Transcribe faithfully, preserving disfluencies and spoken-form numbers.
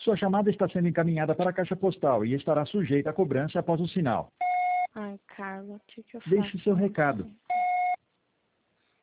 Sua chamada está sendo encaminhada para a caixa postal e estará sujeita a cobrança após o sinal. Ai, Carla, o que, que eu faço? Deixe seu recado.